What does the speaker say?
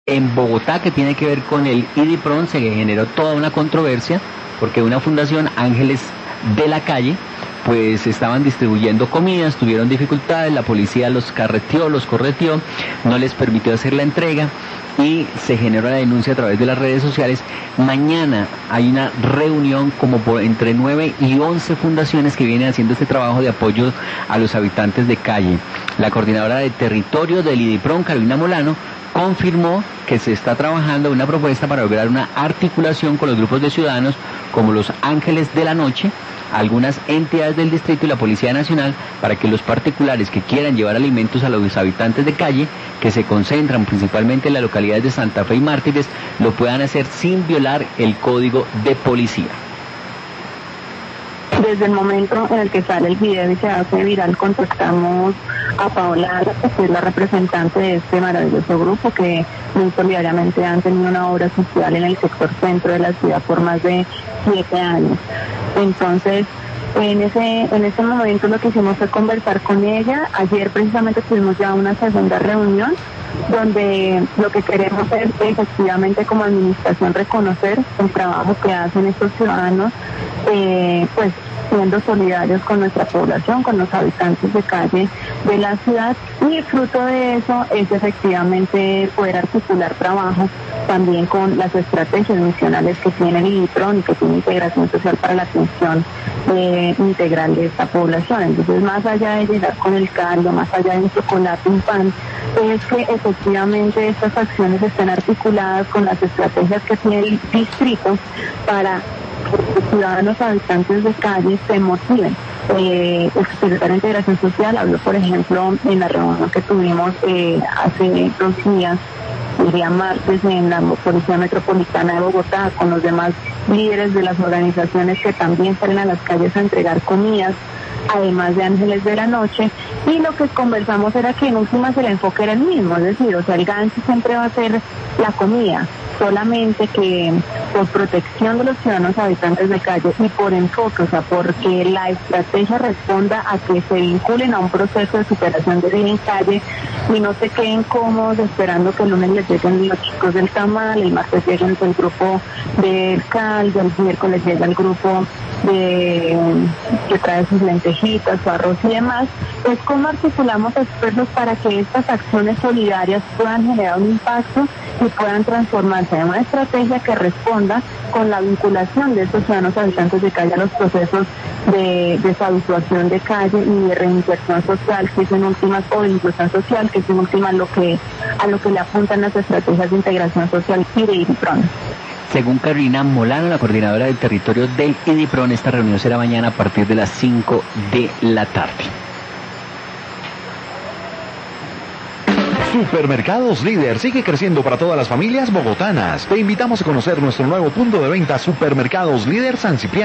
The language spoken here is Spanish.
en Bogotá que tiene que ver con el IDIPRON. Se generó toda una controversia porque una fundación, Ángeles de la Calle, pues estaban distribuyendo comidas, tuvieron dificultades, la policía los carreteó, los correteó, no les permitió hacer la entrega y se generó la denuncia a través de las redes sociales. Mañana hay una reunión entre 9 y 11 fundaciones que vienen haciendo este trabajo de apoyo a los habitantes de calle. La coordinadora de territorio del IDIPRON, Carolina Molano, confirmó que se está trabajando una propuesta para lograr una articulación con los grupos de ciudadanos como los Ángeles de la Noche, algunas entidades del distrito y la Policía Nacional, para que los particulares que quieran llevar alimentos a los habitantes de calle, que se concentran principalmente en las localidades de Santa Fe y Mártires, lo puedan hacer sin violar el código de policía. Desde el momento en el que sale el video y se hace viral, contactamos a Paola, que es la representante de este maravilloso grupo que muy solidariamente han tenido una obra social en el sector centro de la ciudad por más de 7 años. Entonces, en ese momento lo que hicimos fue conversar con ella. Ayer precisamente tuvimos ya una segunda reunión donde lo que queremos es efectivamente como administración reconocer el trabajo que hacen estos ciudadanos, pues siendo solidarios con nuestra población, con los habitantes de calle de la ciudad, y fruto de eso es efectivamente poder articular trabajo también con las estrategias misionales que tiene el IDIPRON y que tiene integración social para la atención integral de esta población. Entonces, más allá de llegar con el caldo, más allá de un chocolate, un pan, es que efectivamente estas acciones estén articuladas con las estrategias que tiene el distrito para que los ciudadanos habitantes de calle se motiven. El secretario de Integración Social habló, por ejemplo, en la reunión que tuvimos hace 2 días, el día martes, en la Policía Metropolitana de Bogotá, con los demás líderes de las organizaciones que también salen a las calles a entregar comidas, además de Ángeles de la Noche, y lo que conversamos era que en últimas el enfoque era el mismo, es decir, o sea, el gancho siempre va a ser la comida, solamente que por protección de los ciudadanos habitantes de calle y por enfoque, o sea, porque la estrategia responda a que se vinculen a un proceso de superación de vida en calle y no se queden cómodos esperando que el lunes les lleguen los chicos del tamal, el martes lleguen el grupo del caldo, el miércoles llega el grupo que trae sus lentejitas, su arroz y demás. Es cómo articulamos esfuerzos para que estas acciones solidarias puedan generar un impacto y puedan transformarse en una estrategia que responda con la vinculación de estos ciudadanos habitantes de calle a los procesos de deshabituación de calle y de reinserción social, que es en últimas, o de inclusión social, que es en últimas a lo que le apuntan las estrategias de integración social y de IDIPRON. Según Carolina Molano, la coordinadora del territorio del IDIPRON, esta reunión será mañana a partir de las 5 de la tarde. Supermercados Líder sigue creciendo para todas las familias bogotanas. Te invitamos a conocer nuestro nuevo punto de venta, Supermercados Líder San Cipriano.